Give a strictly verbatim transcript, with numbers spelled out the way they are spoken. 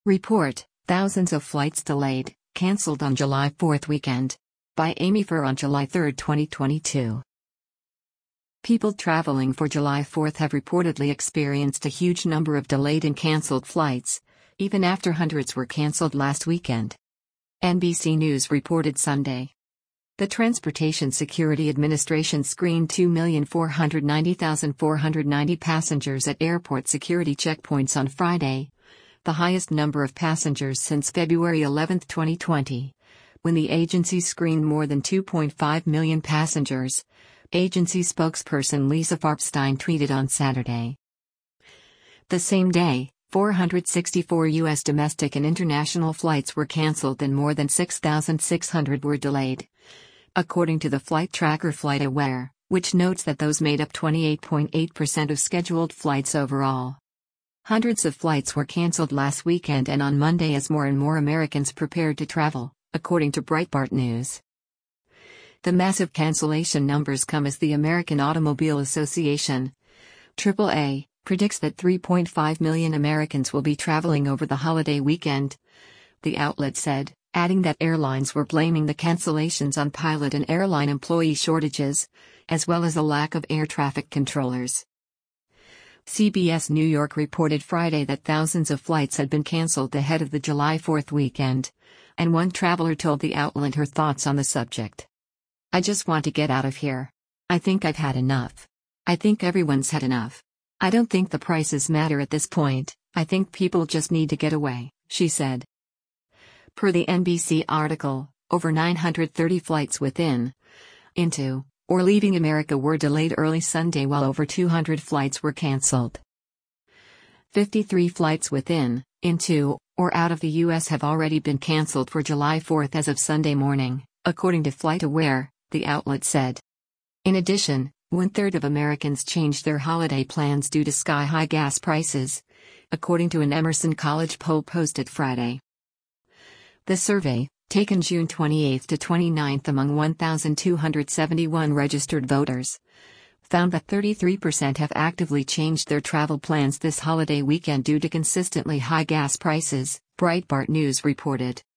Report: Thousands of flights delayed, cancelled on July fourth weekend. By Amy Furr on July third, twenty twenty-two. People traveling for July fourth have reportedly experienced a huge number of delayed and cancelled flights, even after hundreds were cancelled last weekend. N B C News reported Sunday. The Transportation Security Administration screened two million four hundred ninety thousand four hundred ninety passengers at airport security checkpoints on Friday, the highest number of passengers since February eleventh, twenty twenty, when the agency screened more than two point five million passengers, agency spokesperson Lisa Farbstein tweeted on Saturday. The same day, four hundred sixty-four U S domestic and international flights were canceled and more than six thousand six hundred were delayed, according to the flight tracker FlightAware, which notes that those made up twenty-eight point eight percent of scheduled flights overall. Hundreds of flights were canceled last weekend and on Monday as more and more Americans prepared to travel, according to Breitbart News. The massive cancellation numbers come as the American Automobile Association, triple A, predicts that three point five million Americans will be traveling over the holiday weekend, the outlet said, adding that airlines were blaming the cancellations on pilot and airline employee shortages, as well as a lack of air traffic controllers. C B S New York reported Friday that thousands of flights had been canceled ahead of the July fourth weekend, and one traveler told the outlet her thoughts on the subject. "I just want to get out of here. I think I've had enough. I think everyone's had enough. I don't think the prices matter at this point. I think people just need to get away," she said. Per the N B C article, over nine hundred thirty flights within, into, or leaving America were delayed early Sunday while over two hundred flights were canceled. fifty-three flights within, into, or out of the U S have already been canceled for July fourth as of Sunday morning, according to FlightAware, the outlet said. In addition, one-third of Americans changed their holiday plans due to sky-high gas prices, according to an Emerson College poll posted Friday. The survey, taken June twenty-eighth to twenty-ninth among one thousand two hundred seventy-one registered voters, found that thirty-three percent have actively changed their travel plans this holiday weekend due to consistently high gas prices, Breitbart News reported.